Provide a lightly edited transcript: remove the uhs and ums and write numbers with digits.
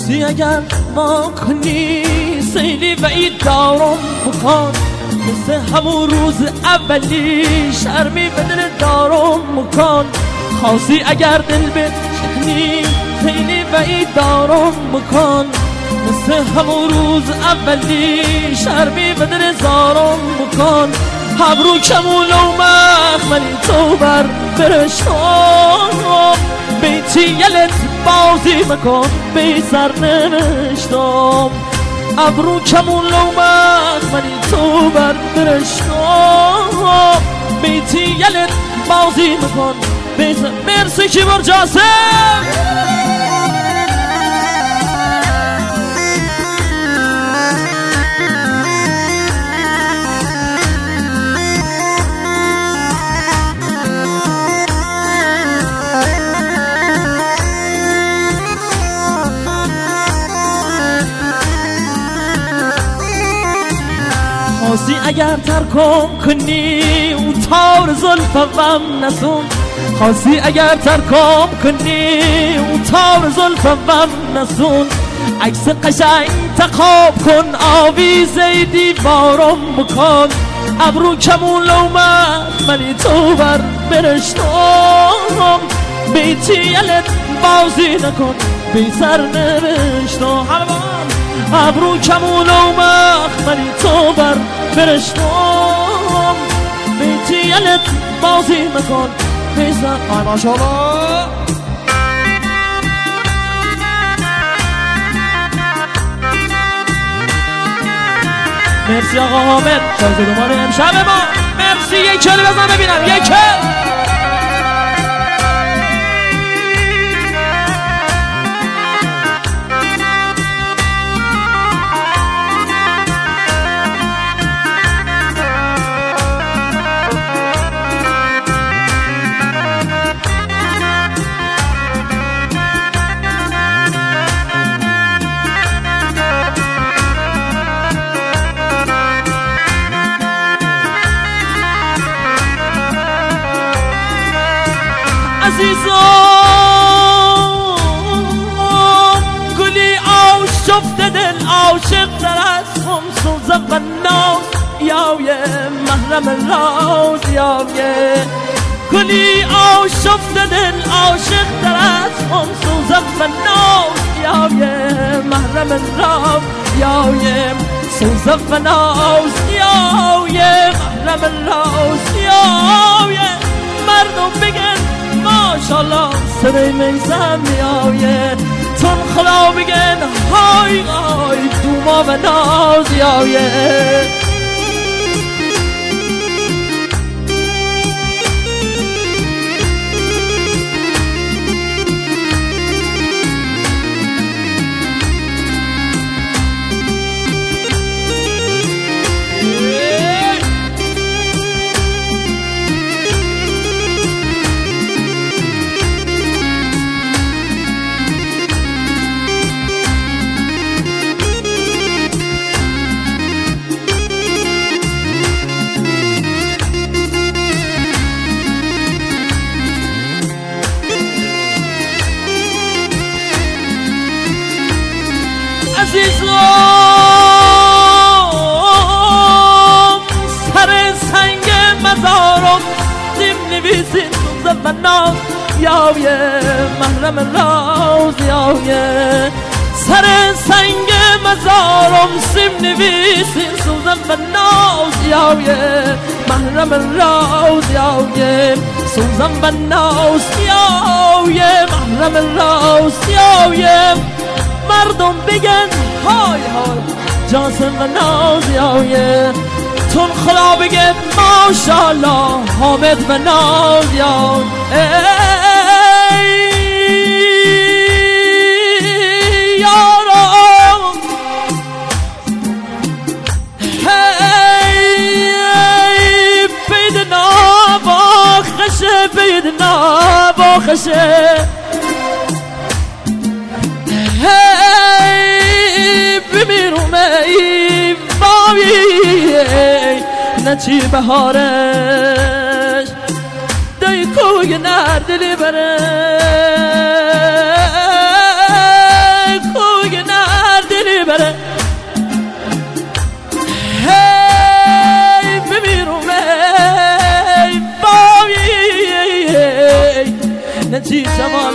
خواستی اگر ما کنی سیلی و این دارم بکن مثل همون روز اولی شرمی به دل دارم بکن خواستی اگر دل بشکنی سیلی و این دارم بکن مثل همون روز اولی شرمی به دل زارم بکن ابرو کمون و مخملی تو بر برشتم بیتی یلت بازی مکن بی سر نوشتم ابرو کمون و مخملی تو بر برشتم بیتی یلت بازی مکن بی سر مرسی کیبور جاسم خواستی اگر ترکم کنی اون تار زلفم نسون خواستی اگر ترکم کنی اون تار زلفم نسون عکس قشنگ تقاب کن آویزه دیوارم بکن ابرو کمون لومت منی تو بر برشتم بیتی یلت بازی نکن بی سر نوشتم ابرو کمون و مخملی تو بر برشتم بیتی یلت بازی مکن بیزن آی ماشاءالله مرسی آقا حامد شاهزادگان امشب ما مرسی یک کلی بزن ببینم یک کل عزیزم گلی آشفته دل عاشق تر از خمسوزم و ناز یاویه محرم راز یاویه گلی آشفته دل عاشق تر از خمسوزم و ناز یاویه محرم راز یاویه سوزم و ناز یاویه محرم راز یاویه مردم بگن ماشالله صدای میزم میایه تون خدا بگن های های دوما و ناز یایه عزیزم سر سنگ مزارم دیم نویسین سوزم و ناز یاویه محرم راز یاویه سر سنگ مزارم سیم نویسین سوزم و ناز یاویه محرم راز یاویه سوزم و ناز یاویه محرم راز یاویه مردم بگن های های جاسم و ناز یاویه تون خدا بگن ماشالله حامد و ناز یاویه یارم بیدنا باخشه بیدنا باخشه بمیرم ای باوی نچی بهارش دای کوی نردلی بره کوی چی جمال